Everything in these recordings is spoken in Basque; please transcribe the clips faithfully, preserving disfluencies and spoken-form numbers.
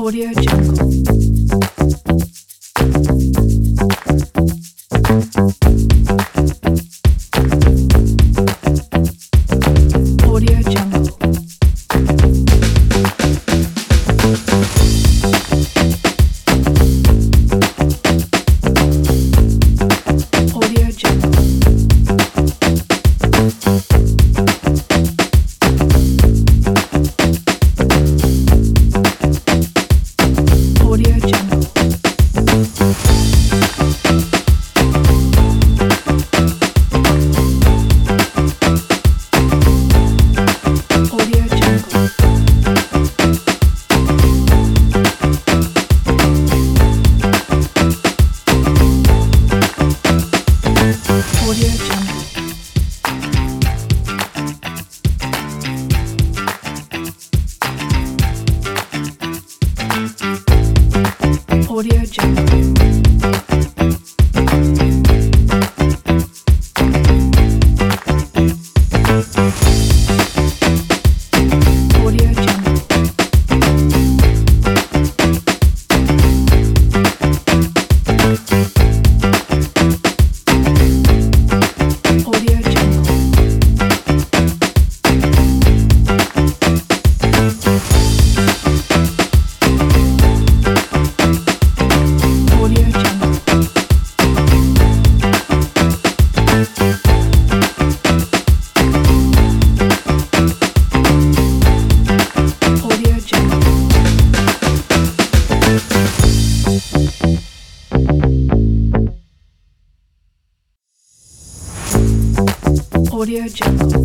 Audio Jungle. Audio Jungle. Audio Jungle. Audio Jungle. Audio Jungle. Audio Jungle. Audio Jungle. Audio Jungle. Audio Jungle. Audio Jungle. Audio Jungle. Audio Jungle.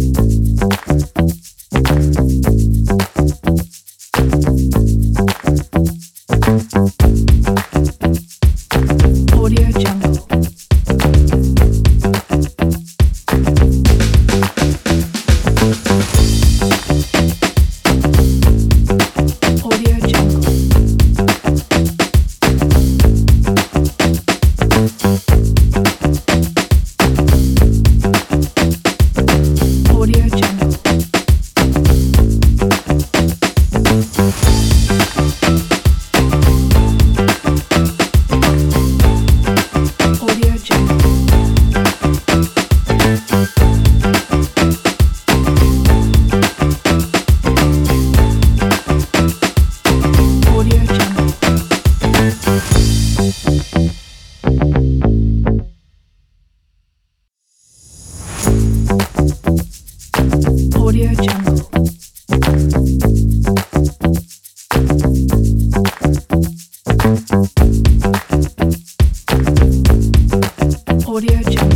Audio Jungle. Audio Jungle. Audio Jungle. Audio Jungle. Audio Jungle. Audio Jungle. Audio Jungle.